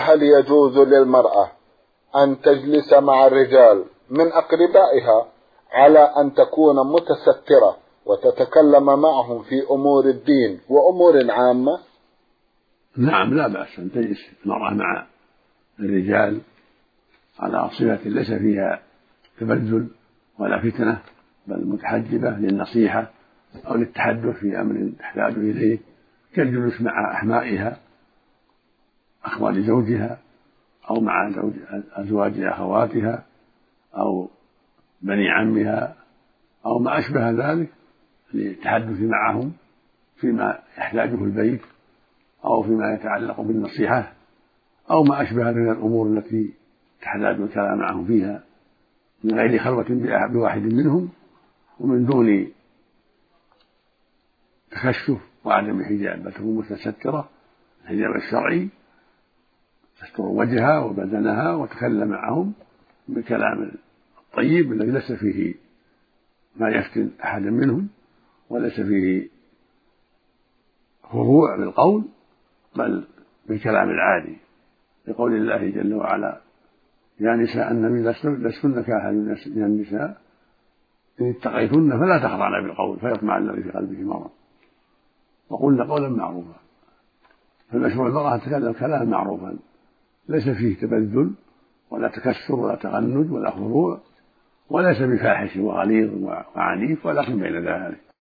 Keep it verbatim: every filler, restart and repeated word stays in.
هل يجوز للمرأة أن تجلس مع الرجال من أقربائها على أن تكون متسترة وتتكلم معهم في أمور الدين وأمور عامة؟ نعم، لا بأس أن تجلس المرأة مع الرجال على صلة ليس فيها تبذل ولا فتنة، بل متحجبة للنصيحة أو للتحدث في أمر تحتاج إليه، كالجلوس مع أحمائها أخوال زوجها أو مع زوج أزواج أخواتها أو بني عمها أو ما أشبه ذلك، للتحدث معهم فيما يحتاجه البيت أو فيما يتعلق بالنصيحة أو ما أشبه من الأمور التي تحتاج الكلام معهم فيها من غير خلوة بواحد منهم ومن دون تكشف وعدم حجاب، بل تكون متسترة الحجاب الشرعي، تستر وجهها وبدنها وتكلم معهم بالكلام الطيب الذي ليس فيه ما يفتن أحدا منهم وليس فيه خضوع بالقول، بل بالكلام العادي، لقول الله جل وعلا: يا نساء النبي لستن كأحد من النساء إن اتقيتن فلا تخضعن بالقول فيطمع الذي في قلبه مرض وقلن قولا معروفا. فالمشروع المرأة تتكلم كلاما معروفا ليس فيه تبذل ولا تكسر ولا تغنج ولا خضوع، وليس بفاحش وغليظ وعنيف، ولكن بين ذلك.